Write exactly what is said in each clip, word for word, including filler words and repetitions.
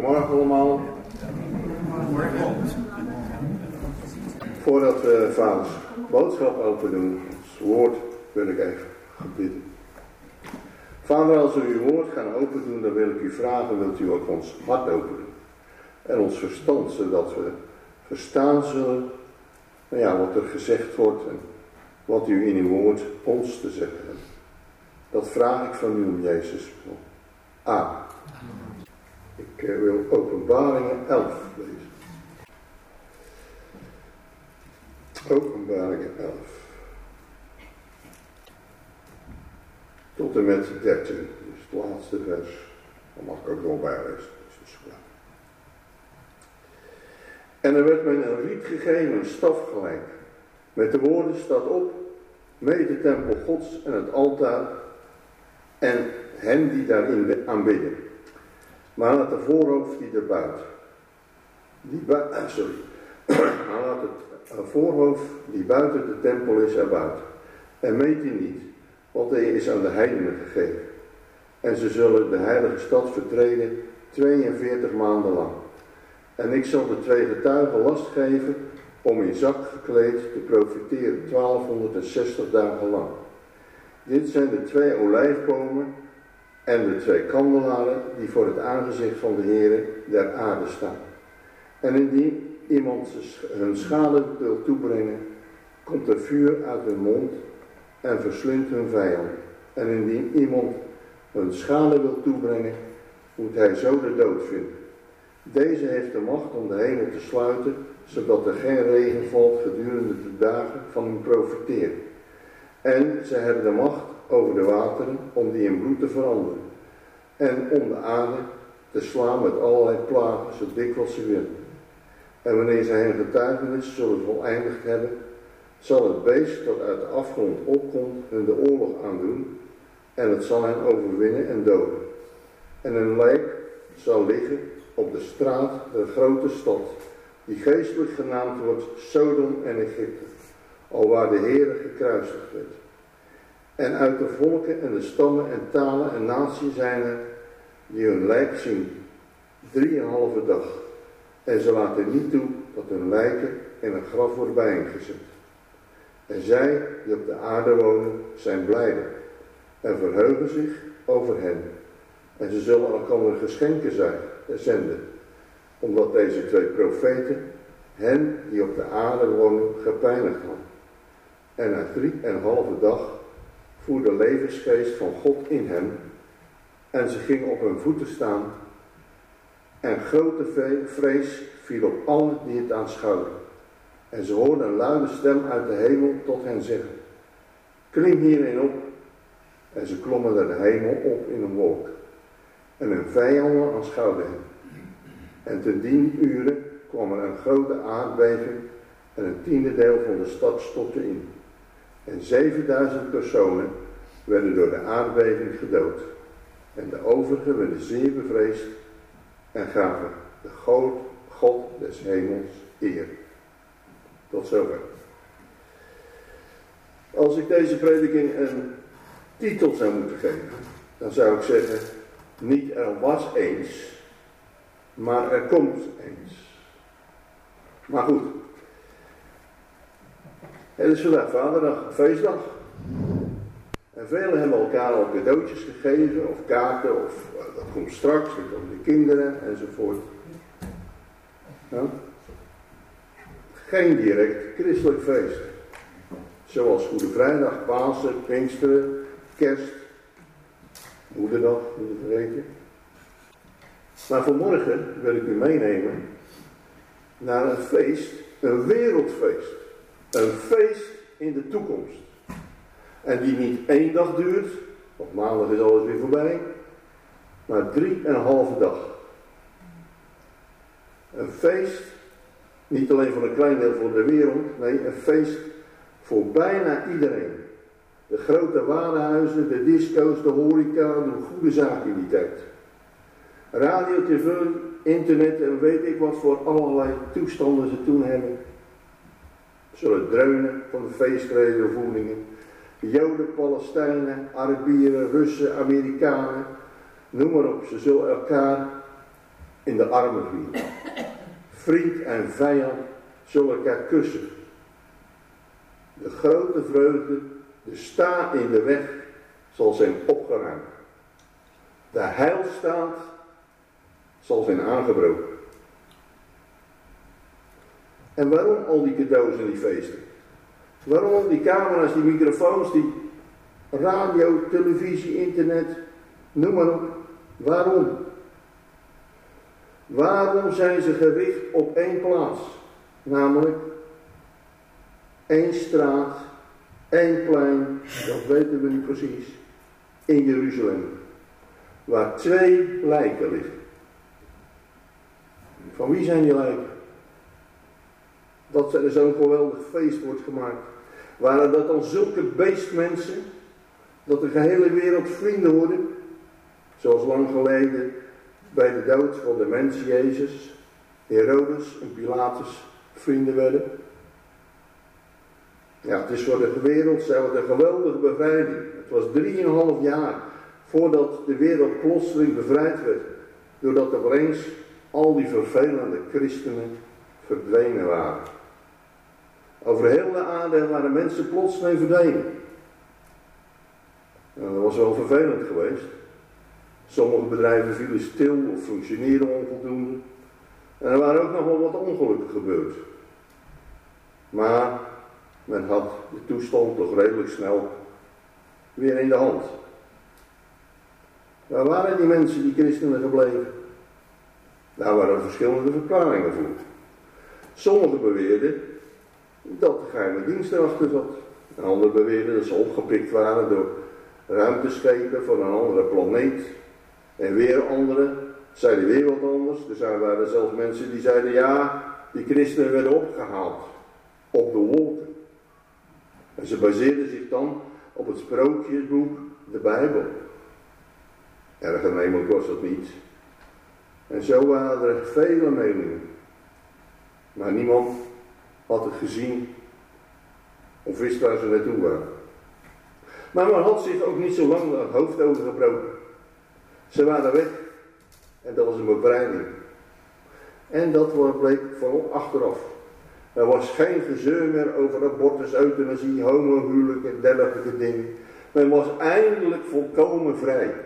Goedemorgen allemaal. Voordat we vaders boodschap open doen, ons woord, wil ik even bidden. Vader, als we uw woord gaan open doen, dan wil ik u vragen, wilt u ook ons hart open doen. En ons verstand, zodat we verstaan zullen, nou ja, wat er gezegd wordt en wat u in uw woord ons te zeggen hebt. Dat vraag ik van u om Jezus. Amen. Ik uh, wil Openbaringen elf lezen. Openbaringen elf. Tot en met dertien, dus het laatste vers. Dan mag ik ook nog bijlezen. Dus is klaar. En er werd mij een riet gegeven, een staf gelijk. Met de woorden staat op, mee de tempel Gods en het altaar en hen die daarin aanbidden. Maar laat de voorhoofd die erbuiten. Die bui- ah, sorry. Maar laat het voorhoofd die buiten de tempel is erbuiten. En meet die niet, want hij is aan de heidenen gegeven. En ze zullen de heilige stad vertreden tweeënveertig maanden lang. En ik zal de twee getuigen last geven om in zak gekleed te profiteren twaalfhonderdzestig dagen lang. Dit zijn de twee olijfbomen en de twee kandelaren die voor het aangezicht van de Heere der aarde staan. En indien iemand hun schade wil toebrengen, komt er vuur uit hun mond en verslindt hun vijand. En indien iemand hun schade wil toebrengen, moet hij zo de dood vinden. Deze heeft de macht om de hemel te sluiten, zodat er geen regen valt gedurende de dagen van hun profiteren. En zij hebben de macht over de wateren om die in bloed te veranderen. En om de aarde te slaan met allerlei plagen, zo dikwijls ze willen. En wanneer zij hun getuigenis zullen voleindigd hebben, zal het beest dat uit de afgrond opkomt hun de oorlog aandoen. En het zal hen overwinnen en doden. En hun lijk zal liggen op de straat der grote stad, die geestelijk genaamd wordt Sodom en Egypte, alwaar de Heere gekruisigd werd. En uit de volken en de stammen en talen en naties zijn er die hun lijk zien, drieënhalve dag. En ze laten niet toe dat hun lijken in een graf worden bijeengezet. En zij die op de aarde wonen zijn blijde en verheugen zich over hen. En ze zullen elkaar geschenken zijn, zenden, omdat deze twee profeten hen die op de aarde wonen gepijnigd hadden. En na drie en een halve dag voer de levensgeest van God in hen, en ze gingen op hun voeten staan, en grote vrees viel op allen die het aanschouwden. En ze hoorden een luide stem uit de hemel tot hen zeggen: klim hierin op. En ze klommen naar de hemel op in een wolk. En hun vijanden aanschouwden hen. En ten dien uren kwam er een grote aardbeving en een tiende deel van de stad stortte in. En zevenduizend personen werden door de aardbeving gedood. En de overigen werden zeer bevreesd en gaven de God, God des hemels eer. Tot zover. Als ik deze prediking een titel zou moeten geven, dan zou ik zeggen: niet er was eens, maar er komt eens. Maar goed. Het is vandaag Vaderdag, een feestdag. En velen hebben elkaar al cadeautjes gegeven, of kaarten, of uh, dat komt straks, dan komen de kinderen enzovoort. Ja? Geen direct christelijk feest. Zoals Goede Vrijdag, Pasen, Pinksteren, Kerst, Moederdag, moet je vergeten. Maar vanmorgen wil ik u meenemen naar een feest, een wereldfeest. Een feest in de toekomst. En die niet één dag duurt, op maandag is alles weer voorbij, maar drie en een halve dag. Een feest, niet alleen voor een klein deel van de wereld, nee, een feest voor bijna iedereen. De grote warenhuizen, de disco's, de horeca, de goede zaken in die tijd. Radio, tv, internet en weet ik wat voor allerlei toestanden ze toen hebben. Zullen dreunen van de feestredenvoeringen. Joden, Palestijnen, Arabieren, Russen, Amerikanen, noem maar op. Ze zullen elkaar in de armen viel. Vriend en vijand zullen elkaar kussen. De grote vreugde, de sta in de weg, zal zijn opgeruimd. De heilstaat zal zijn aangebroken. En waarom al die cadeaus en die feesten? Waarom al die camera's, die microfoons, die radio, televisie, internet, noem maar op. Waarom? Waarom zijn ze gericht op één plaats? Namelijk één straat, één plein, dat weten we niet precies, in Jeruzalem. Waar twee lijken liggen. Van wie zijn die lijken? Dat er zo'n geweldig feest wordt gemaakt. Waren dat dan zulke beestmensen, dat de gehele wereld vrienden worden? Zoals lang geleden bij de dood van de mens Jezus, Herodes en Pilatus vrienden werden. Ja, het is voor de wereld zelf een geweldige bevrijding. Het was drieënhalf jaar voordat de wereld plotseling bevrijd werd. Doordat er opeens al die vervelende christenen verdwenen waren. Over heel de aarde waren mensen plotseling verdwenen. Nou, dat was wel vervelend geweest. Sommige bedrijven vielen stil of functioneerden onvoldoende. En er waren ook nog wel wat ongelukken gebeurd. Maar men had de toestand toch redelijk snel weer in de hand. Waar waren die mensen, die christenen, gebleven? Daar waren verschillende verklaringen voor. Sommigen beweerden dat de geheime dienst erachter zat. En anderen beweerden dat ze opgepikt waren door ruimteschepen van een andere planeet. En weer anderen zeiden weer wat anders. Dus er waren zelfs mensen die zeiden, ja, die christenen werden opgehaald op de wolken. En ze baseerden zich dan op het sprookjesboek, de Bijbel. Erg aannemelijk was dat niet. En zo waren er vele meningen. Maar niemand had het gezien of wist waar ze naartoe waren. Maar men had zich ook niet zo lang het hoofd over gebroken. Ze waren weg. En dat was een bevrijding. En dat bleek vooral achteraf. Er was geen gezeur meer over abortus, euthanasie, homohuwelijk en dergelijke dingen. Men was eindelijk volkomen vrij.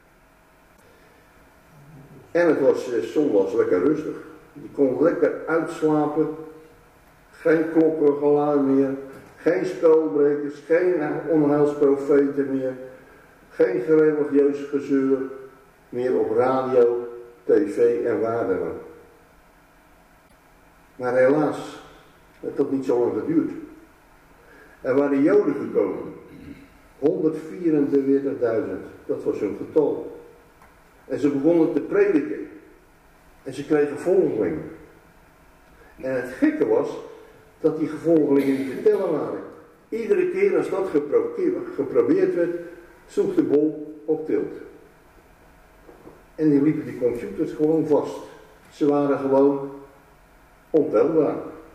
En het was eh, zondags lekker rustig. Je kon lekker uitslapen. Geen klokkengeluid meer. Geen spelbrekers. Geen onheilsprofeten meer. Geen religieus gezeur meer op radio, tv en waar dan ook. Maar helaas, het had niet zo lang geduurd. Er waren Joden gekomen. honderdvierenveertigduizend, dat was hun getal. En ze begonnen te prediken. En ze kregen volgelingen. En het gekke was, dat die gevolgelingen niet te tellen waren. Iedere keer als dat gepro- geprobeerd werd, sloeg de bol op tilt. En die liepen die computers gewoon vast. Ze waren gewoon ontelbaar.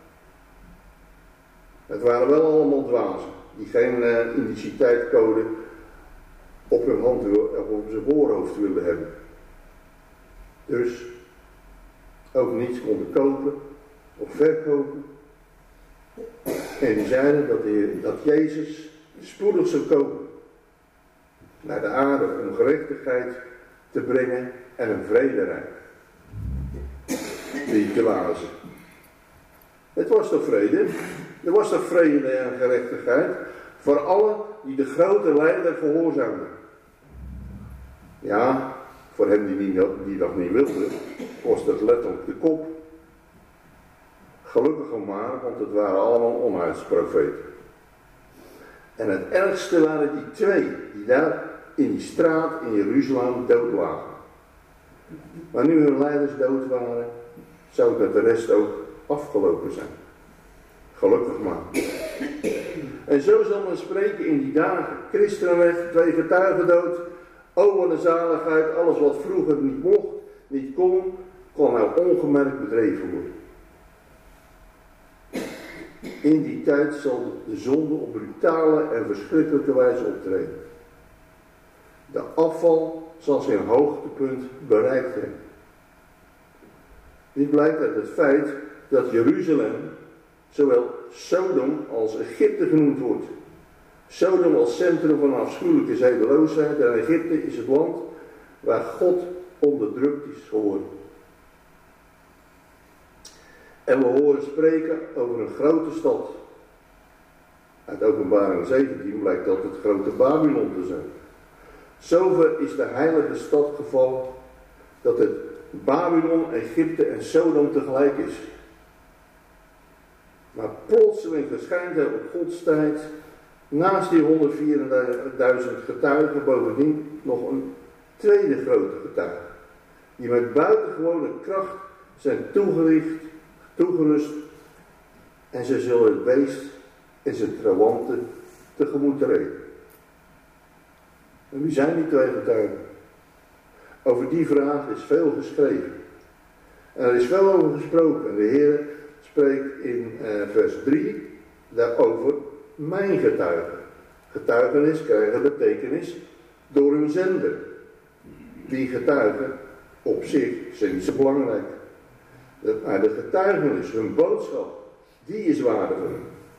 Het waren wel allemaal dwazen, die geen uh, indiciteitcode op hun hand of op zijn voorhoofd wilden hebben. Dus ook niets konden kopen of verkopen. En die zeiden dat, de, dat Jezus spoedig zou komen naar de aarde om gerechtigheid te brengen en een vrederijk. Die dwazen. Het was toch vrede? Er was toch vrede en gerechtigheid voor allen die de grote leider gehoorzaamden. Ja, voor hem die, niet, die dat niet wilde, kost het letterlijk de kop. Gelukkig maar, want het waren allemaal onheidsprofeten. En het ergste waren die twee, die daar in die straat in Jeruzalem dood lagen. Maar nu hun leiders dood waren, zou het de rest ook afgelopen zijn. Gelukkig maar. En zo zal men spreken in die dagen. Christenen weg, twee getuigen dood. O wat een zaligheid, alles wat vroeger niet mocht, niet kon, kon nou ongemerkt bedreven worden. In die tijd zal de zonde op brutale en verschrikkelijke wijze optreden. De afval zal zijn hoogtepunt bereikt hebben. Dit blijkt uit het feit dat Jeruzalem zowel Sodom als Egypte genoemd wordt. Sodom als centrum van afschuwelijke zedeloosheid en Egypte is het land waar God onderdrukt is geworden. En we horen spreken over een grote stad. Uit Openbaring zeventien blijkt dat het grote Babylon te zijn. Zover is de heilige stad gevallen dat het Babylon, Egypte en Sodom tegelijk is. Maar plotseling verschijnt er op Gods tijd naast die honderdvierenduizend getuigen bovendien nog een tweede grote getuige. Die met buitengewone kracht zijn toegericht, toegerust en ze zullen het beest en zijn trawanten tegemoet treden. En wie zijn die twee getuigen? Over die vraag is veel geschreven. En er is veel over gesproken. En de Heer spreekt in uh, vers drie daarover mijn getuigen. Getuigenis krijgen betekenis door hun zender. Die getuigen op zich zijn niet zo belangrijk. Maar de getuigenis, hun boodschap, die is waardevol.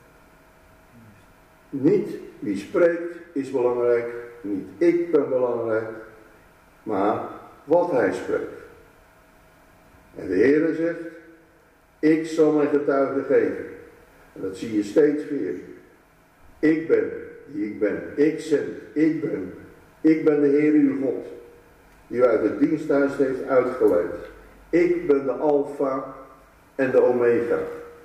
Niet wie spreekt is belangrijk, niet ik ben belangrijk, maar wat hij spreekt. En de Heer zegt, ik zal mijn getuige geven. En dat zie je steeds weer. Ik ben die ik ben. Ik zend. Ik ben. Ik ben de Heer uw God. Die u uit het diensthuis heeft uitgeleid. Ik ben de Alpha en de Omega.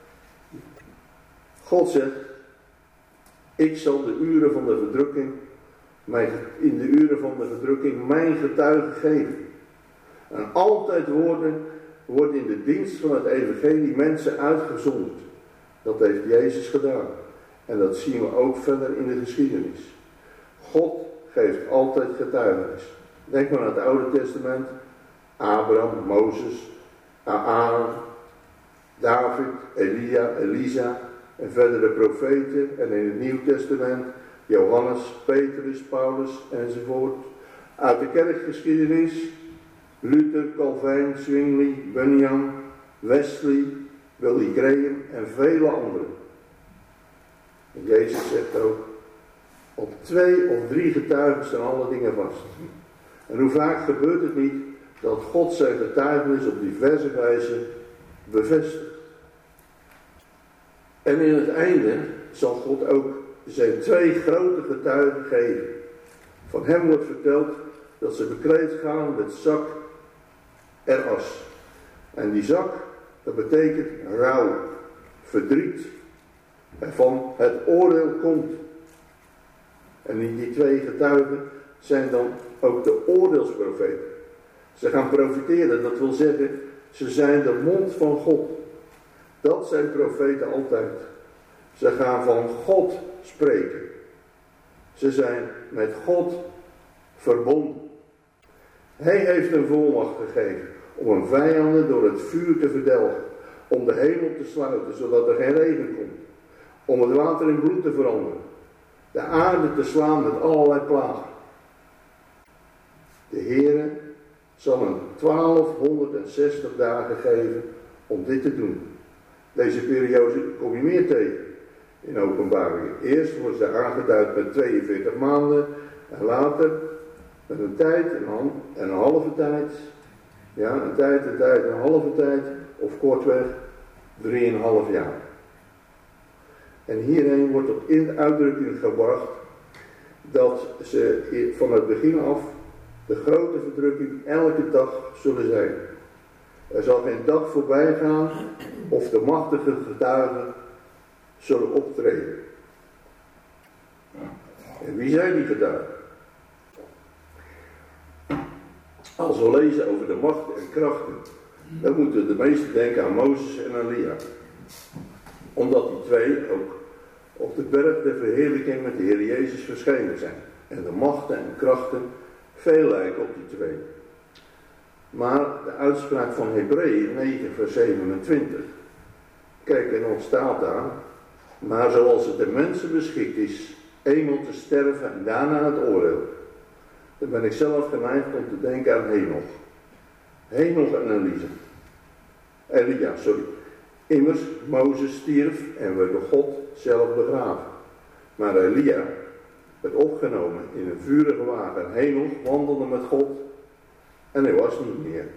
God zegt, ik zal de uren van de verdrukking, mijn, in de uren van de verdrukking mijn getuige geven. En altijd worden, worden in de dienst van het evangelie mensen uitgezonderd. Dat heeft Jezus gedaan. En dat zien we ook verder in de geschiedenis. God geeft altijd getuigenis. Denk maar aan het Oude Testament. Abraham, Mozes, Aaron, David, Elia, Elisa en verder de profeten. En in het Nieuw Testament Johannes, Petrus, Paulus enzovoort. Uit de kerkgeschiedenis Luther, Calvijn, Zwingli, Bunyan, Wesley, Billy Graham en vele anderen. En Jezus zegt ook, op twee of drie getuigen staan alle dingen vast. En hoe vaak gebeurt het niet dat God zijn getuigenis op diverse wijze bevestigt. En in het einde zal God ook zijn twee grote getuigen geven. Van hem wordt verteld dat ze bekleed gaan met zak en as. En die zak, dat betekent rouw, verdriet. En van het oordeel komt. En in die twee getuigen zijn dan ook de oordeelsprofeten. Ze gaan profiteren, dat wil zeggen, ze zijn de mond van God. Dat zijn profeten altijd. Ze gaan van God spreken. Ze zijn met God verbonden. Hij heeft een volmacht gegeven om een vijanden door het vuur te verdelgen. Om de hemel te sluiten, zodat er geen regen komt. Om het water in bloed te veranderen. De aarde te slaan met allerlei plagen. De Heere zal hem twaalfhonderdzestig dagen geven om dit te doen. Deze periode kom je meer tegen in Openbaringen. Eerst wordt ze aangeduid met tweeënveertig maanden en later met een tijd en een, en een halve tijd. Ja, een tijd, een tijd, een halve tijd of kortweg drieënhalf jaar. En hierheen wordt op in uitdrukking gebracht dat ze van het begin af de grote verdrukking elke dag zullen zijn. Er zal geen dag voorbij gaan of de machtige getuigen zullen optreden. En wie zijn die getuigen? Als we lezen over de machten en krachten, dan moeten de meesten denken aan Mozes en Elia. Omdat die twee ook op de berg der verheerlijking met de Heer Jezus verschenen zijn. En de machten en krachten veel lijken op die twee. Maar de uitspraak van Hebreeën negen vers zevenentwintig. Kijk, en dan staat daar. Maar zoals het de mensen beschikt is, eenmaal te sterven en daarna het oordeel. Dan ben ik zelf geneigd om te denken aan Henoch. Henoch en Elisa. Elia, sorry. Immers, Mozes stierf en werd door God zelf begraven. Maar Elia werd opgenomen in een vurige wagen. Henoch wandelde met God en hij was niet meer.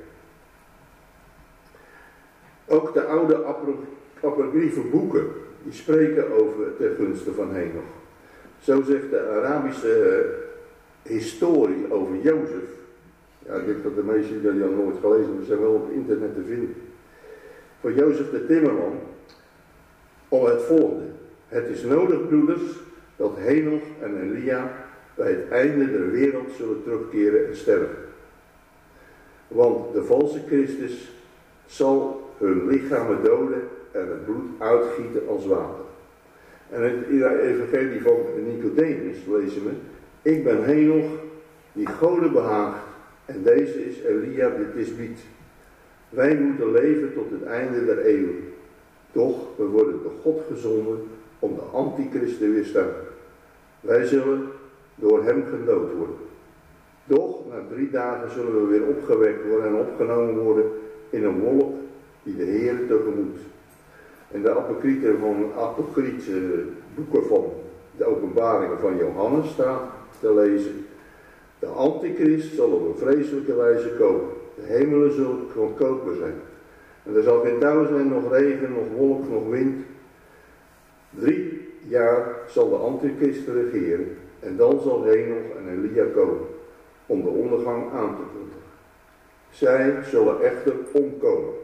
Ook de oude apocryfe boeken, die spreken over ten gunste van Henoch. Zo zegt de Arabische historie over Jozef. Ja, ik denk dat de meesten die al nooit gelezen hebben, zijn wel op internet te vinden. Voor Jozef de timmerman, om het volgende. Het is nodig, broeders, dat Henoch en Elia bij het einde der wereld zullen terugkeren en sterven. Want de valse Christus zal hun lichamen doden en het bloed uitgieten als water. En in het evangelie van Nicodemus lezen we: ik ben Henoch, die Gode behaagt, en deze is Elia de Tisbiet. Wij moeten leven tot het einde der eeuwen. Doch we worden door God gezonden om de antichrist te weerstaan. Wij zullen door hem gedood worden. Doch na drie dagen zullen we weer opgewekt worden en opgenomen worden in een wolk die de Heer tegemoet. En de apokryfe van apokryfe boeken van de openbaringen van Johannes staat te lezen: de antichrist zal op een vreselijke wijze komen. De hemelen zullen goedkoper zijn. En er zal geen touw zijn, nog regen, nog wolk, nog wind. Drie jaar zal de antichrist regeren. En dan zal Henoch en Elia komen om de ondergang aan te kondigen. Zij zullen echter omkomen.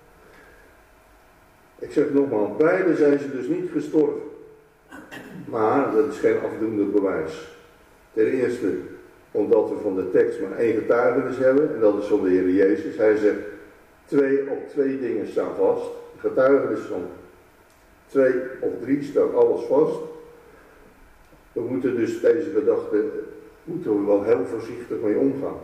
Ik zeg nogmaals, beide zijn ze dus niet gestorven. Maar dat is geen afdoende bewijs. Ten eerste omdat we van de tekst maar één getuigenis hebben, en dat is van de Heer Jezus. Hij zegt, twee op twee dingen staan vast. De getuigenis van twee of drie staat alles vast. We moeten dus deze gedachte, moeten we wel heel voorzichtig mee omgaan.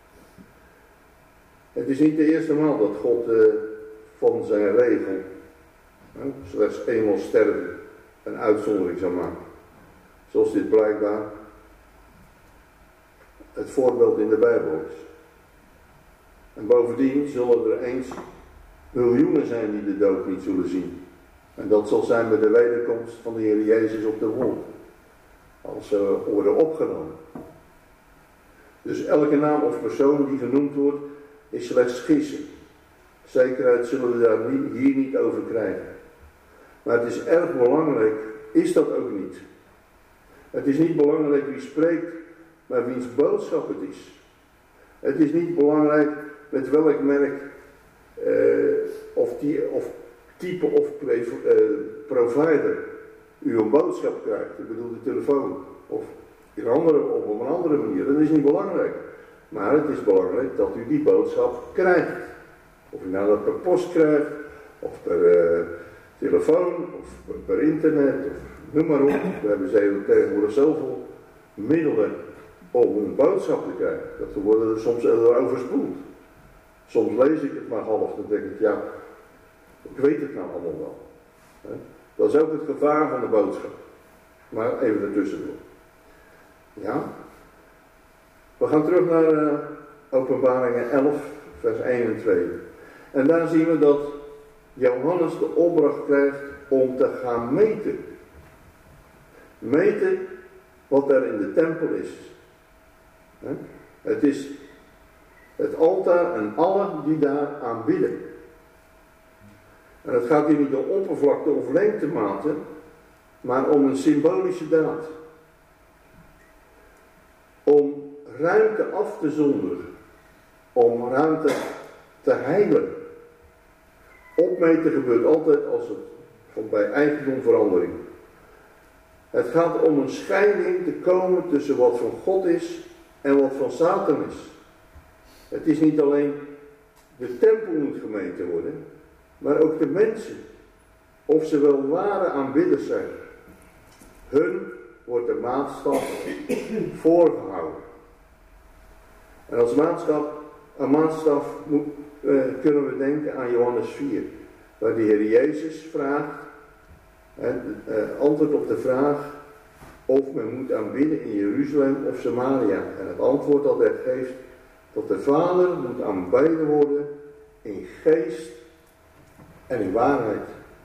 Het is niet de eerste maal dat God uh, van zijn regel, uh, slechts eenmaal sterven, een uitzondering zou maken. Zoals dit blijkbaar het voorbeeld in de Bijbel is. En bovendien zullen er eens miljoenen zijn die de dood niet zullen zien. En dat zal zijn bij de wederkomst van de Heer Jezus op de wolk. Als ze worden opgenomen. Dus elke naam of persoon die genoemd wordt, is slechts gissen. Zekerheid zullen we daar niet, hier niet over krijgen. Maar het is erg belangrijk, is dat ook niet. Het is niet belangrijk wie spreekt, maar wiens boodschap het is. Het is niet belangrijk met welk merk uh, of, die, of type of pre, uh, provider u een boodschap krijgt. Ik bedoel de telefoon. Of, in andere, of op een andere manier. Dat is niet belangrijk. Maar het is belangrijk dat u die boodschap krijgt. Of u nou dat per post krijgt. Of per uh, telefoon. Of per, per internet. Of noem maar op. We hebben tegenwoordig zoveel middelen om een boodschap te krijgen. Dat we worden er soms overspoeld. Soms lees ik het maar half. Dan denk ik, ja, ik weet het nou allemaal wel. Dat is ook het gevaar van de boodschap. Maar even ertussendoor. Ja. We gaan terug naar uh, Openbaringen elf, vers één en twee. En daar zien we dat Johannes de opdracht krijgt om te gaan meten. Meten wat er in de tempel is. He? Het is het altaar en allen die daar aanbidden. En het gaat hier niet om oppervlakte of lengtematen, maar om een symbolische daad. Om ruimte af te zonderen. Om ruimte te heilen. Opmeten gebeurt altijd als het komt bij eigendomverandering. Het gaat om een scheiding te komen tussen wat van God is en wat van Satan is. Het is niet alleen de tempel moet gemeten worden, maar ook de mensen. Of ze wel ware aanbidders zijn. Hun wordt de maatstaf voorgehouden. En als maatstaf, een maatstaf moet, uh, kunnen we denken aan Johannes vier. Waar de Heer Jezus vraagt, en, uh, antwoord op de vraag of men moet aanbidden in Jeruzalem of Samaria. En het antwoord dat hij geeft, dat de Vader moet aanbeden worden in geest en in waarheid.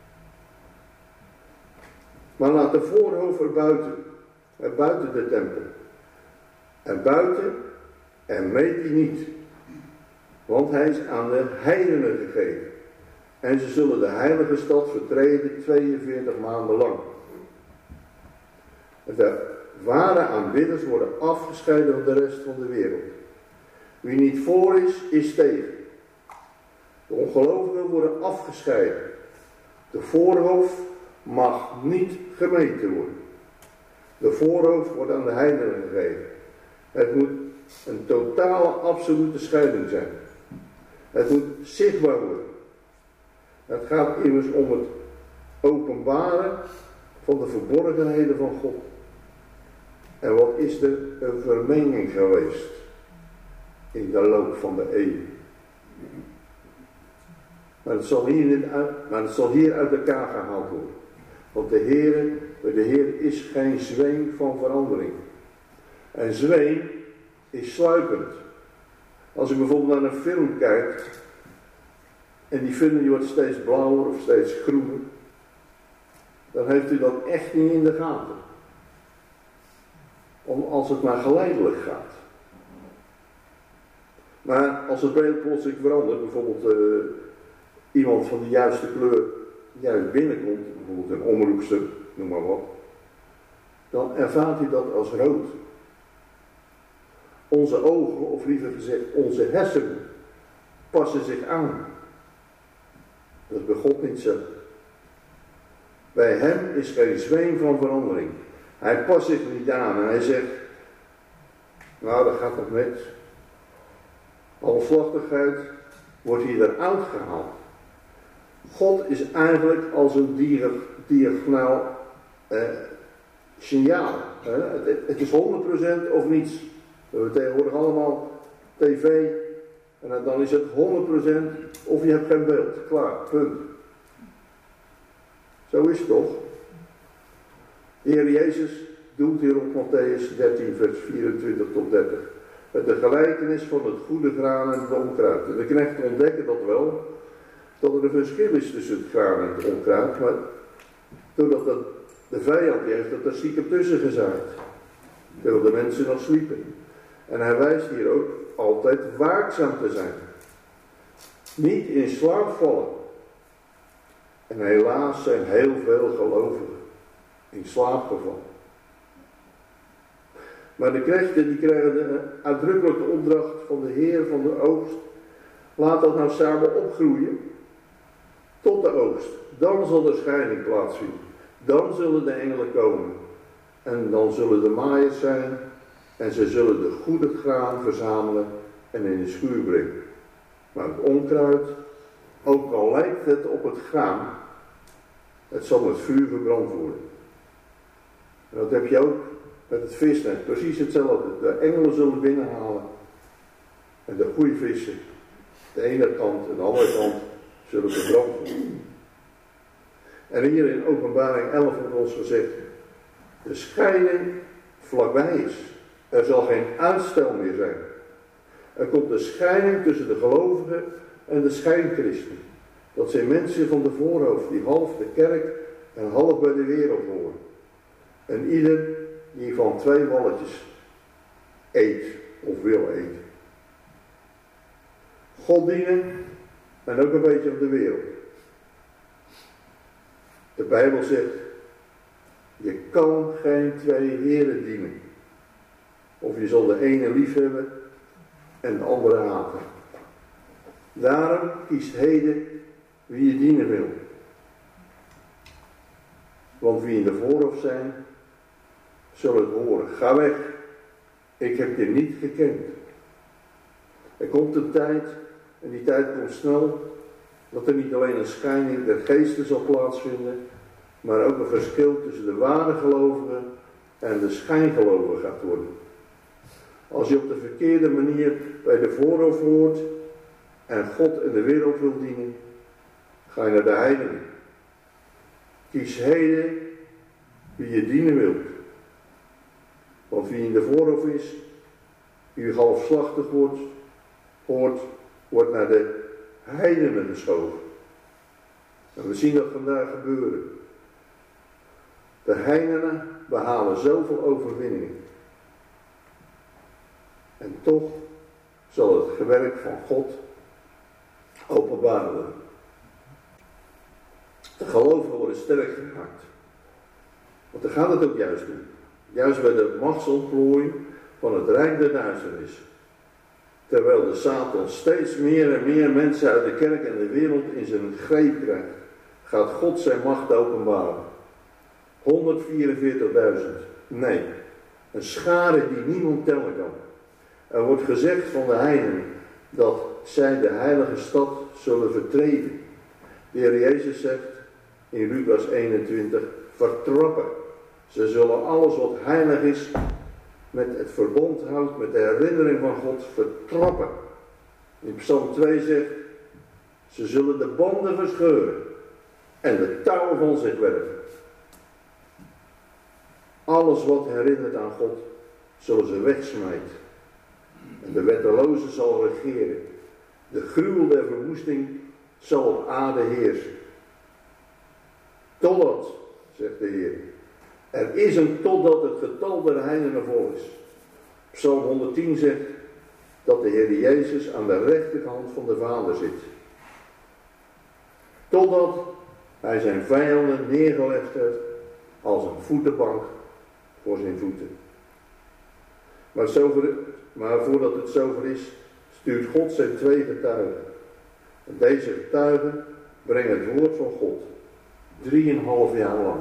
Maar laat de voorhoofd erbuiten, erbuiten de tempel. En buiten, en meet die niet. Want hij is aan de heidenen gegeven. En ze zullen de heilige stad vertreden tweeënveertig maanden lang. De ware aanbidders worden afgescheiden van de rest van de wereld. Wie niet voor is, is tegen. De ongelovigen worden afgescheiden. De voorhoofd mag niet gemeten worden. De voorhoofd wordt aan de heidenen gegeven. Het moet een totale, absolute scheiding zijn. Het moet zichtbaar worden. Het gaat immers om het openbaren van de verborgenheden van God. En wat is er een vermenging geweest in de loop van de eeuwen. Maar het zal hier, niet uit, maar het zal hier uit elkaar gehaald worden. Want de Heer, de Heer is geen zweem van verandering. En zweem is sluipend. Als u bijvoorbeeld naar een film kijkt, en die film die wordt steeds blauwer of steeds groener, dan heeft u dat echt niet in de gaten. Om, als het maar geleidelijk gaat. Maar als het beeld plotseling verandert, bijvoorbeeld uh, iemand van de juiste kleur juist binnenkomt, bijvoorbeeld een omroepster, noem maar wat, dan ervaart u dat als rood. Onze ogen, of liever gezegd onze hersenen, passen zich aan. Dat is bij God niet zo. Bij hem is geen zweem van verandering. Hij past zich niet aan en hij zegt, nou dat gaat nog net. Halfslachtigheid wordt hier eruit gehaald. God is eigenlijk als een diagonaal eh, signaal. Eh, het, het is honderd procent of niets. We hebben tegenwoordig allemaal tv en dan is het honderd procent of je hebt geen beeld. Klaar, punt. Zo is het toch? De Heer Jezus doelt hier op Mattheüs dertien vers vierentwintig tot dertig. De gelijkenis van het goede graan en het onkruid. En de knechten ontdekken dat wel, dat er een verschil is tussen het graan en het onkruid, maar doordat dat de vijand die heeft dat er stiekem tussen gezaaid. Terwijl de mensen nog sliepen. En hij wijst hier ook altijd waakzaam te zijn. Niet in slaap vallen. En helaas zijn heel veel gelovigen in slaap gevallen. Maar de knechten die krijgen de uitdrukkelijke opdracht van de Heer van de oogst. Laat dat nou samen opgroeien tot de oogst. Dan zal de scheiding plaatsvinden. Dan zullen de engelen komen. En dan zullen de maaiers zijn. En ze zullen de goede graan verzamelen en in de schuur brengen. Maar het onkruid, ook al lijkt het op het graan, het zal met vuur verbrand worden. En dat heb je ook met het visnet, precies hetzelfde. De engelen zullen binnenhalen en de goede vissen, de ene kant en de andere kant, zullen verbrand worden. En hier in Openbaring elf wordt ons gezegd, de scheiding vlakbij is. Er zal geen uitstel meer zijn. Er komt de scheiding tussen de gelovigen en de schijnchristen. Dat zijn mensen van de voorhoofd die half de kerk en half bij de wereld horen. En ieder die van twee walletjes eet of wil eten. God dienen en ook een beetje op de wereld. De Bijbel zegt, je kan geen twee heren dienen. Of je zal de ene lief hebben en de andere haten. Daarom kiest heden wie je dienen wil. Want wie in de voorhoofd zijn, zullen het horen. Ga weg, ik heb je niet gekend. Er komt een tijd, en die tijd komt snel, dat er niet alleen een scheiding der geesten zal plaatsvinden, maar ook een verschil tussen de ware gelovigen en de schijngelovigen gaat worden. Als je op de verkeerde manier bij de voorhoofd hoort en God en de wereld wil dienen, ga je naar de heidenen. Kies heden wie je dienen wilt. Want wie in de voorhoofd is, wie halfslachtig wordt, hoort, wordt naar de heidenen geschoven. En we zien dat vandaag gebeuren. De heidenen behalen zoveel overwinningen. En toch zal het gewerk van God openbaar worden. De gelovigen worden sterk gemaakt. Want daar gaat het ook juist om. Juist bij de machtsontplooiing van het rijk der duisternis. Terwijl de Satan steeds meer en meer mensen uit de kerk en de wereld in zijn greep krijgt, gaat God zijn macht openbaren. honderdvierenveertigduizend. Nee, een schare die niemand tellen kan. Er wordt gezegd van de heidenen dat zij de heilige stad zullen vertreden. De Heer Jezus zegt in Lucas eenentwintig, vertrappen. Ze zullen alles wat heilig is, met het verbond houdt, met de herinnering van God, vertrappen. In Psalm twee zegt, ze zullen de banden verscheuren en de touwen van zich werpen. Alles wat herinnert aan God, zullen ze wegsmijten. En de wetteloze zal regeren. De gruwel der verwoesting zal op aarde heersen. Totdat, zegt de Heer, er is een totdat het getal der heidenen vol is. Psalm honderdtien zegt dat de Heer Jezus aan de rechterhand van de Vader zit. Totdat hij zijn vijanden neergelegd heeft als een voetenbank voor zijn voeten. Maar, zover, maar voordat het zover is, stuurt God zijn twee getuigen. En deze getuigen brengen het woord van God. Drieënhalf jaar lang.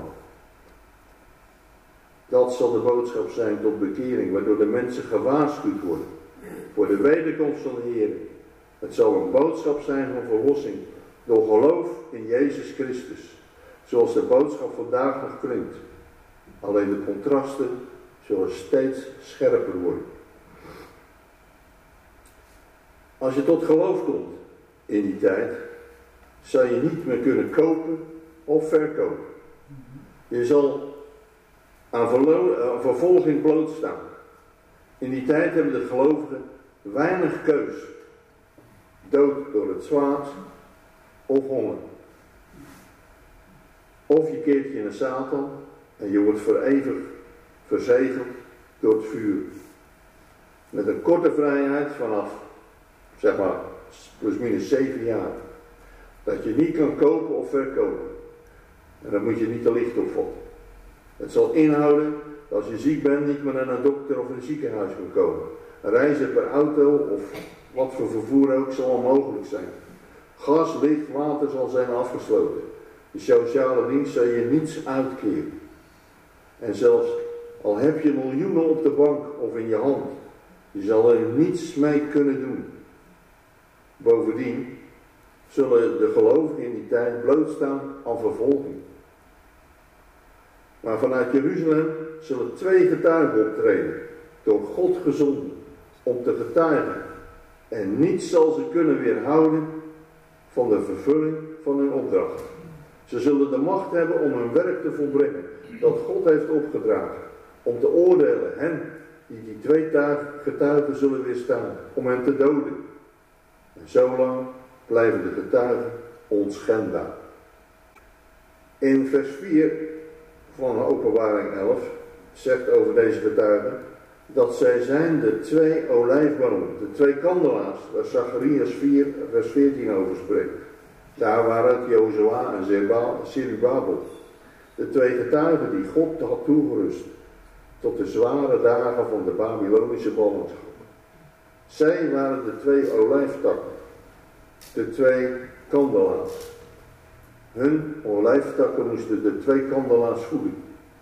Dat zal de boodschap zijn tot bekering, waardoor de mensen gewaarschuwd worden. Voor de wederkomst van de Heer. Het zal een boodschap zijn van verlossing. Door geloof in Jezus Christus. Zoals de boodschap vandaag nog klinkt. Alleen de contrasten zullen steeds scherper worden. Als je tot geloof komt in die tijd, zal je niet meer kunnen kopen of verkopen. Je zal aan, verlo- aan vervolging blootstaan. In die tijd hebben de gelovigen weinig keus. Dood door het zwaard of honger. Of je keert je naar Satan en je wordt voor eeuwig verzegeld door het vuur. Met een korte vrijheid vanaf, zeg maar, plus minus zeven jaar. Dat je niet kan kopen of verkopen. En dan moet je niet te licht opvallen. Het zal inhouden dat als je ziek bent niet meer naar een dokter of een ziekenhuis kan komen. Reizen per auto of wat voor vervoer ook zal onmogelijk zijn. Gas, licht, water zal zijn afgesloten. De sociale dienst zal je niets uitkeren. En zelfs al heb je miljoenen op de bank of in je hand, je zal er niets mee kunnen doen. Bovendien zullen de gelovigen in die tijd blootstaan aan vervolging. Maar vanuit Jeruzalem zullen twee getuigen optreden, door God gezonden, om te getuigen. En niets zal ze kunnen weerhouden van de vervulling van hun opdracht. Ze zullen de macht hebben om hun werk te volbrengen, dat God heeft opgedragen. Om te oordelen hen die die twee getuigen zullen weerstaan, om hen te doden. En zolang blijven de getuigen onschendbaar. In vers vier van Openbaring elf zegt over deze getuigen dat zij zijn de twee olijfbomen, de twee kandelaars, waar Zacharias vier vers veertien over spreekt. Daar waren Jozua en Zerubabel, de twee getuigen die God had toegerust tot de zware dagen van de Babylonische ballingschap. Zij waren de twee olijftakken, de twee kandelaars. Hun olijftakken moesten de twee kandelaars voeden.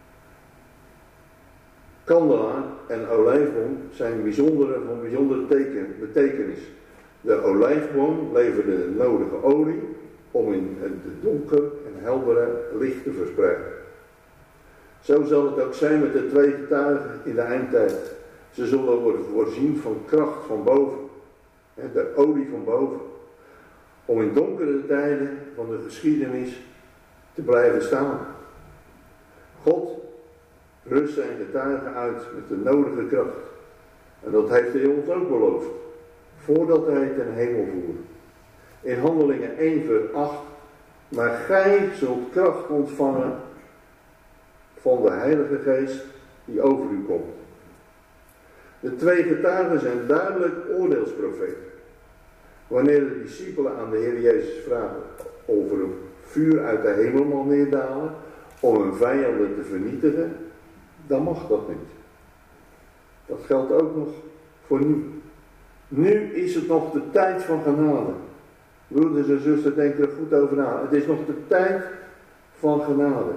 Kandelaar en olijfboom zijn bijzondere, van bijzondere teken, betekenis. De olijfboom leverde de nodige olie om in het donker en heldere licht te verspreiden. Zo zal het ook zijn met de twee getuigen in de eindtijd. Ze zullen worden voorzien van kracht van boven, de olie van boven, om in donkere tijden van de geschiedenis te blijven staan. God rust zijn getuigen uit met de nodige kracht. En dat heeft hij ons ook beloofd, voordat hij ten hemel voerde. In Handelingen één vers acht Maar gij zult kracht ontvangen van de Heilige Geest die over u komt. De twee getuigen zijn duidelijk oordeelsprofeten. Wanneer de discipelen aan de Heer Jezus vragen over een vuur uit de hemel neerdalen om hun vijanden te vernietigen, dan mag dat niet. Dat geldt ook nog voor nu. Nu is het nog de tijd van genade. Broeders en zusters, denk er goed over na. Het is nog de tijd van genade.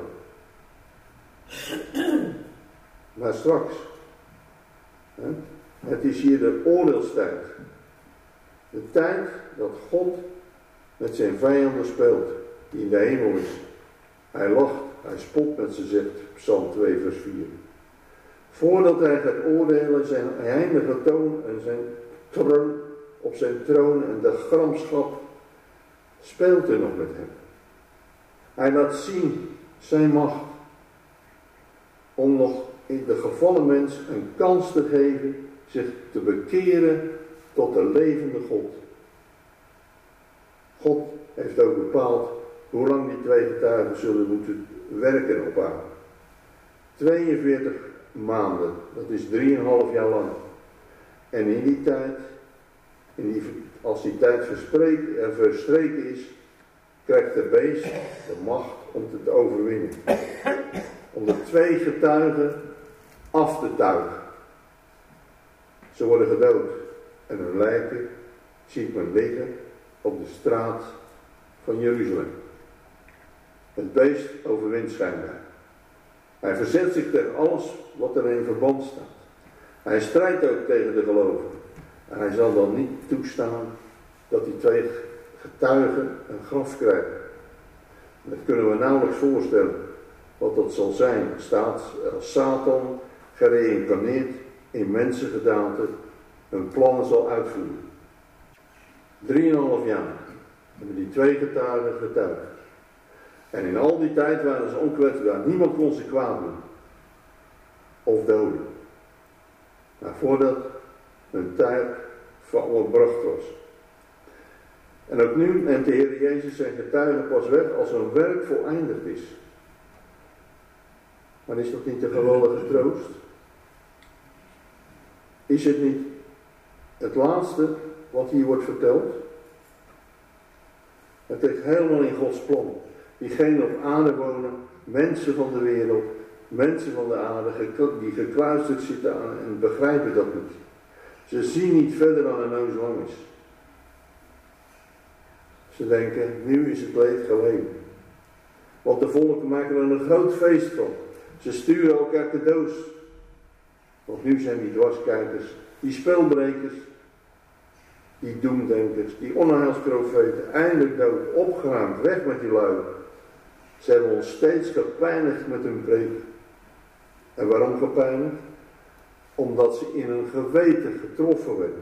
Maar straks, hè, het is hier de oordeelstijd. De tijd dat God met zijn vijanden speelt, die in de hemel is. Hij lacht, hij spot met ze, zegt Psalm twee vers vier. Voordat hij gaat oordelen, zijn heilige toon en zijn troon op zijn troon en de gramschap speelt er nog met hem. Hij laat zien zijn macht om nog in de gevallen mens een kans te geven zich te bekeren tot de levende God. God heeft ook bepaald hoe lang die twee getuigen zullen moeten werken op aarde. tweeënveertig maanden, dat is drieënhalf jaar lang. En in die tijd, in die, als die tijd verstreken is, krijgt de beest de macht om te overwinnen. Om de twee getuigen af te tuigen. Ze worden gedood en hun lijken ziet men liggen op de straat van Jeruzalem. Het beest overwint schijnbaar. Hij verzet zich tegen alles wat er in verband staat. Hij strijdt ook tegen de gelovigen. En hij zal dan niet toestaan dat die twee getuigen een graf krijgen. Dat kunnen we nauwelijks voorstellen wat dat zal zijn. Staat als Satan gereïncarneerd in mensengedaante hun plannen zal uitvoeren. Drieënhalf jaar hebben die twee getuigen getuigd. En in al die tijd waren ze onkwetsbaar. Niemand kon ze kwaad doen. Of doden. Maar voordat hun tijd volbracht was. En ook nu neemt de Heer Jezus zijn getuigen pas weg als een werk voleindigd is. Maar is dat niet een geweldige troost? Is het niet het laatste wat hier wordt verteld? Het ligt helemaal in Gods plan. Diegenen op aarde wonen, mensen van de wereld, mensen van de aarde, die gekluisterd zitten aan en begrijpen dat niet. Ze zien niet verder dan een neus lang is. Ze denken, nu is het leed geleden. Want de volken maken er een groot feest van. Ze sturen elkaar cadeaus. Want nu zijn die dwarskijkers, die spelbrekers, die doemdenkers, die onheilsprofeten, eindelijk dood, opgeruimd, weg met die lui. Ze hebben ons steeds gepijnigd met hun preek. En waarom gepijnigd? Omdat ze in hun geweten getroffen werden.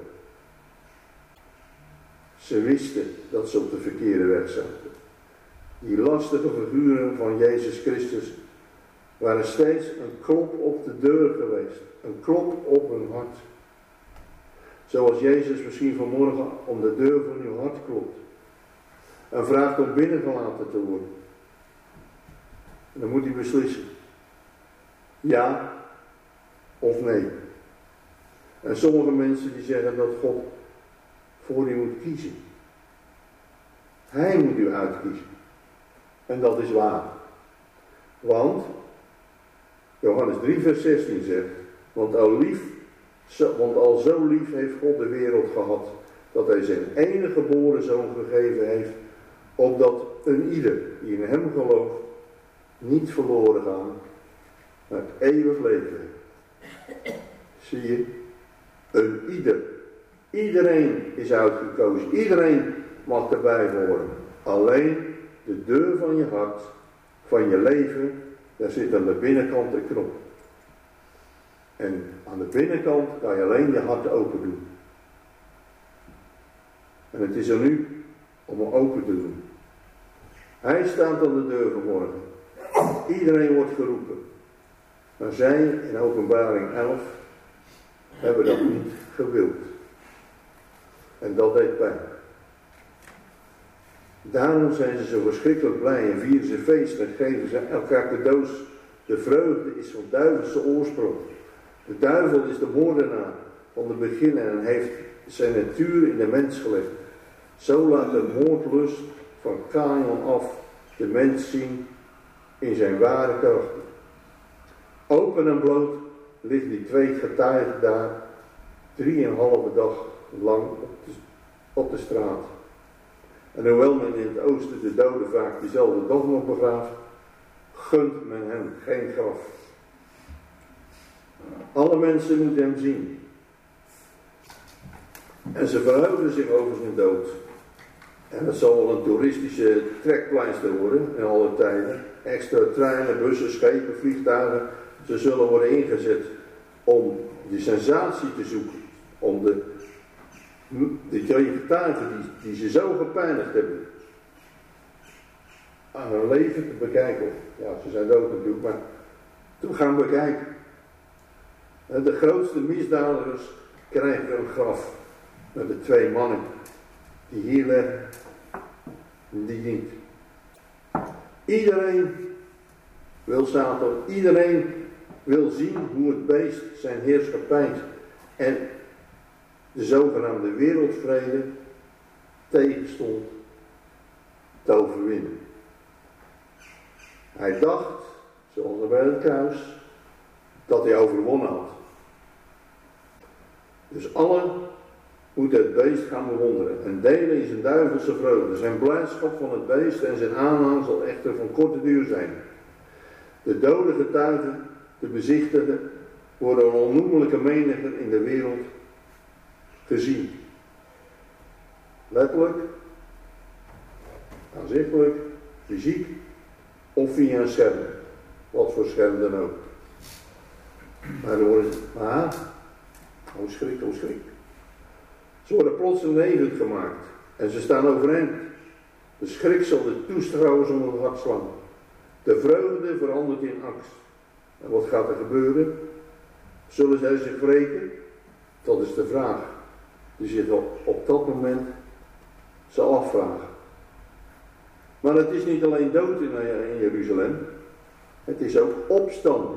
Ze wisten dat ze op de verkeerde weg zaten. Die lastige figuren van Jezus Christus waren steeds een klop op de deur geweest. Een klop op hun hart. Zoals Jezus misschien vanmorgen om de deur van uw hart klopt. En vraagt om binnengelaten te worden. En dan moet u beslissen. Ja of nee. En sommige mensen die zeggen dat God voor u moet kiezen. Hij moet u uitkiezen. En dat is waar. Want, Johannes drie vers zestien zegt, want al, lief, want al zo lief heeft God de wereld gehad, dat hij zijn enige geboren zoon gegeven heeft, opdat een ieder die in hem gelooft, niet verloren gaan, maar het eeuwig leven. Zie je? Een ieder. Iedereen is uitgekozen. Iedereen mag erbij horen. Alleen de deur van je hart, van je leven, daar zit aan de binnenkant een knop. En aan de binnenkant kan je alleen je hart open doen. En het is aan u om hem open te doen. Hij staat aan de deur vanmorgen. Iedereen wordt geroepen. Maar zij in Openbaring elf hebben dat niet gewild. En dat deed pijn. Daarom zijn ze zo verschrikkelijk blij en vieren ze feest en geven ze elkaar cadeaus. De vreugde is van duivelse oorsprong. De duivel is de moordenaar van de begin en heeft zijn natuur in de mens gelegd. Zo laat de moordlust van Kaïn af de mens zien in zijn ware karakter. Open en bloot liggen die twee getuigen daar drie en een halve dag lang op de, op de straat. En hoewel men in het oosten de doden vaak diezelfde dag nog begraaft, gunt men hem geen graf. Alle mensen moeten hem zien. En ze verheugen zich over zijn dood. En dat zal wel een toeristische trekpleister worden in alle tijden. Extra treinen, bussen, schepen, vliegtuigen. Ze zullen worden ingezet om die sensatie te zoeken. Om de, de twee getuigen die, die ze zo gepijnigd hebben aan hun leven te bekijken. Ja, ze zijn dood natuurlijk, maar te gaan bekijken. En de grootste misdadigers krijgen een graf met de twee mannen die hier liggen en die niet. Iedereen wil Satan, iedereen wil zien hoe het beest zijn heerschappij en de zogenaamde wereldvrede tegenstond te overwinnen. Hij dacht, zoals bij het kruis, dat hij overwonnen had. Dus allen moeten het beest gaan bewonderen en delen in zijn duivelse vreugde. Zijn blijdschap van het beest en zijn aanhang zal echter van korte duur zijn. De dode getuigen, de bezichtigen, worden een onnoemelijke menigte in de wereld gezien. Letterlijk, aanzichtelijk, fysiek of via een scherm. Wat voor scherm dan ook. Maar er worden, maar, oh schrik, oh schrik. Ze worden plotseling levend gemaakt en ze staan overeind. De schrik zal de toeschouwers onder het hart slaan. De vreugde verandert in angst. En wat gaat er gebeuren? Zullen zij zich wreken? Dat is de vraag die zich op, op dat moment zal afvragen. Maar het is niet alleen dood in, in Jeruzalem. Het is ook opstanding.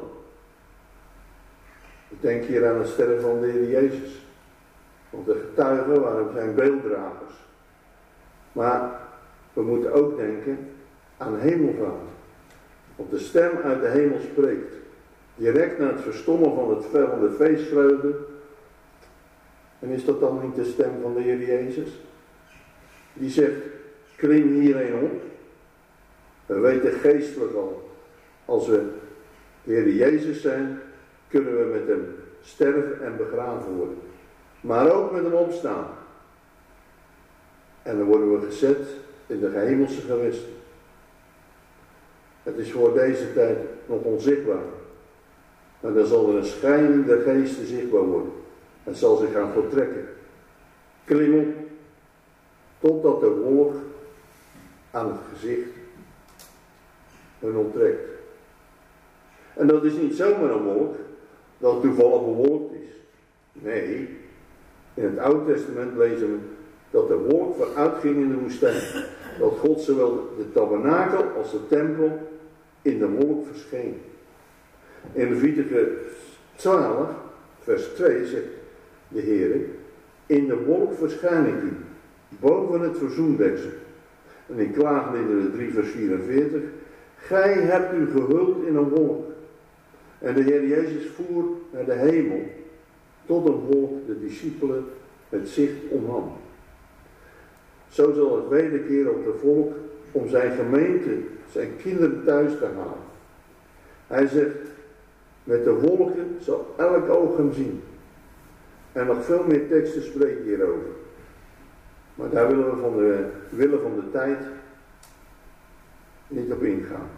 Ik denk hier aan het sterven van de Heer Jezus. Want de getuigen waren zijn beelddragers. Maar we moeten ook denken aan hemelvaart. Want de stem uit de hemel spreekt. Direct na het verstommen van, het, van de feestvreugde. En is dat dan niet de stem van de Heer Jezus? Die zegt, klim hierheen op. We weten geestelijk al, als we de Heer Jezus zijn, kunnen we met hem sterven en begraven worden. Maar ook met hem opstaan. En dan worden we gezet in de hemelse gewesten. Het is voor deze tijd nog onzichtbaar. Maar dan zal er een schijning der geesten zichtbaar worden. Het zal zich gaan voltrekken. Klim op, totdat de wolk aan het gezicht hun onttrekt. En dat is niet zomaar een wolk, dat toevallig bewolkt is. Nee, in het Oude Testament lezen we dat de wolk vooruitging in de woestijn. Dat God zowel de tabernakel als de tempel in de wolk verscheen. In Leviticus twaalf, vers twee zegt de Heer, in de wolk verschijn ik u, boven het verzoendeksel. En in Klaagliederen drie vers vierenveertig, gij hebt u gehuld in een wolk. En de Heer Jezus voer naar de hemel, tot een wolk de discipelen het zicht omham. Zo zal het wederkeren op de volk om zijn gemeente, zijn kinderen thuis te halen. Hij zegt, met de wolken zal elk oog hem zien. En nog veel meer teksten spreken hierover. Maar daar willen we van de, willen van de tijd niet op ingaan.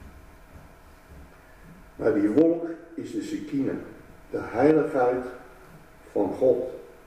Maar die wolk is de Shekinah, de heiligheid van God.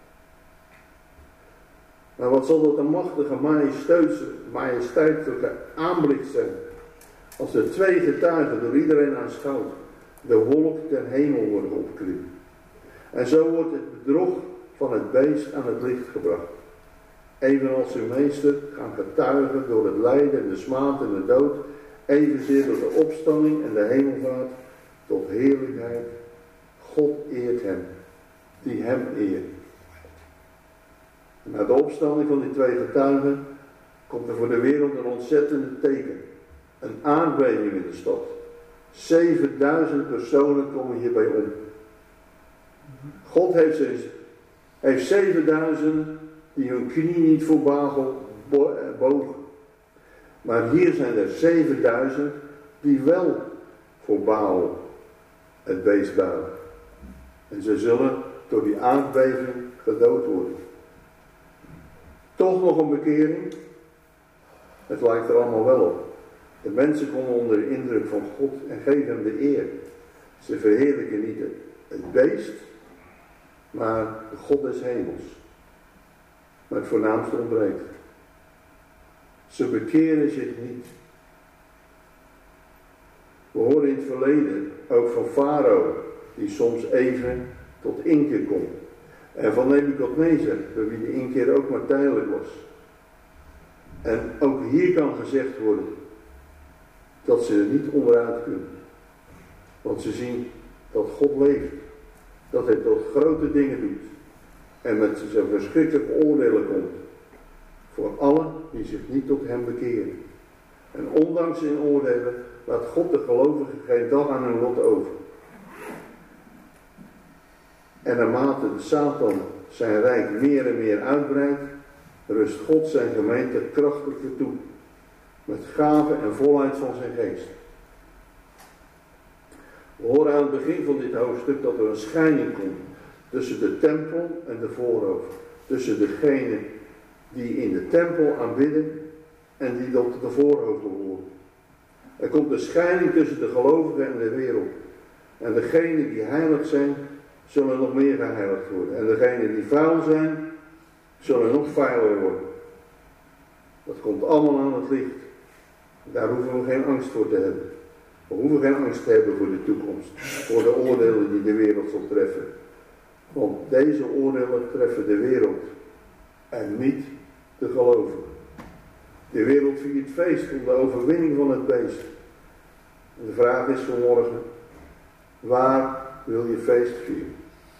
Maar wat zal dat een machtige, majesteitelijke aanblik zijn, als er twee getuigen door iedereen aanschouwd, de wolk ten hemel worden opgeklimd. En zo wordt het bedrog van het beest aan het licht gebracht. evenals zijn meester, gaan getuigen door het lijden en de smaad en de dood, evenzeer door de opstanding en de hemelvaart, tot heerlijkheid. God eert hem, die hem eert. Na de opstanding van die twee getuigen komt er voor de wereld een ontzettende teken. Een aardbeving in de stad. zevenduizend personen komen hierbij om. God heeft, zijn, heeft zevenduizend die hun knie niet voor Baal bogen. Maar hier zijn er zevenduizend die wel voor Baal het beest buigen. En ze zullen door die aardbeving gedood worden. Toch nog een bekering? Het lijkt er allemaal wel op. De mensen komen onder de indruk van God en geven hem de eer. Ze verheerlijken niet het beest, maar de God des hemels. Maar het voornaamste ontbreekt. Ze bekeren zich niet. We horen in het verleden ook van Farao, die soms even tot inkeer komt. En van Nebukadnezar, bij wie de inkeer ook maar tijdelijk was. En ook hier kan gezegd worden dat ze er niet onderuit kunnen. Want ze zien dat God leeft. Dat hij tot grote dingen doet. En met zijn verschrikkelijke oordelen komt. Voor allen die zich niet tot hem bekeren. En ondanks zijn oordelen laat God de gelovigen geen dag aan hun lot over. En naarmate de Satan zijn rijk meer en meer uitbreidt, rust God zijn gemeente krachtiger toe. Met gave en volheid van zijn geest. We horen aan het begin van dit hoofdstuk dat er een scheiding komt tussen de tempel en de voorhoofd. Tussen degenen die in de tempel aanbidden en die tot de voorhoofd behoren. Er komt een scheiding tussen de gelovigen en de wereld. En degenen die heilig zijn, zullen nog meer geheiligd worden. En degenen die vuil zijn, zullen nog vuiler worden. Dat komt allemaal aan het licht. Daar hoeven we geen angst voor te hebben. We hoeven geen angst te hebben voor de toekomst. Voor de oordelen die de wereld zal treffen. Want deze oordelen treffen de wereld. En niet de gelovigen. De wereld viert feest om de overwinning van het beest. En de vraag is vanmorgen. Waar wil je feest vieren?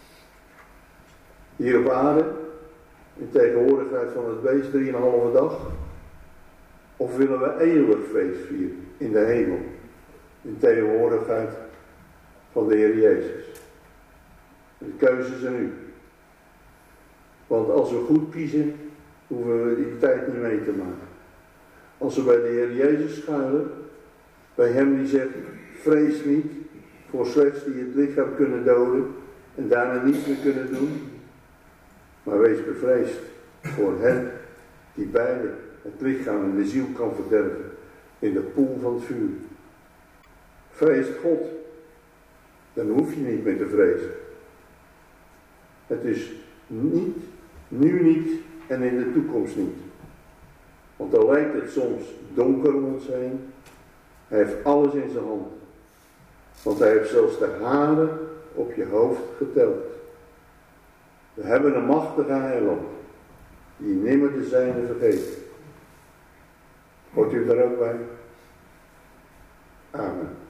Hier op aarde. In tegenwoordigheid van het beest drieënhalve dag. Of willen we eeuwig feest vieren in de hemel. In tegenwoordigheid van de Heer Jezus. De keuze is er nu. Want als we goed kiezen, hoeven we die tijd niet mee te maken. Als we bij de Heer Jezus schuilen, bij hem die zegt, vrees niet voor slechts die het lichaam kunnen doden en daarna niets meer kunnen doen. Maar wees bevreesd voor hen die beide het lichaam en de ziel kan verderven in de poel van het vuur. Vrees God, dan hoef je niet meer te vrezen. Het is niet, nu niet en in de toekomst niet. Want dan lijkt het soms donker om ons heen. Hij heeft alles in zijn hand. Want hij heeft zelfs de haren op je hoofd geteld. We hebben een machtige heiland, die nimmer de zijne vergeet. Hoort u daar ook bij? Amen.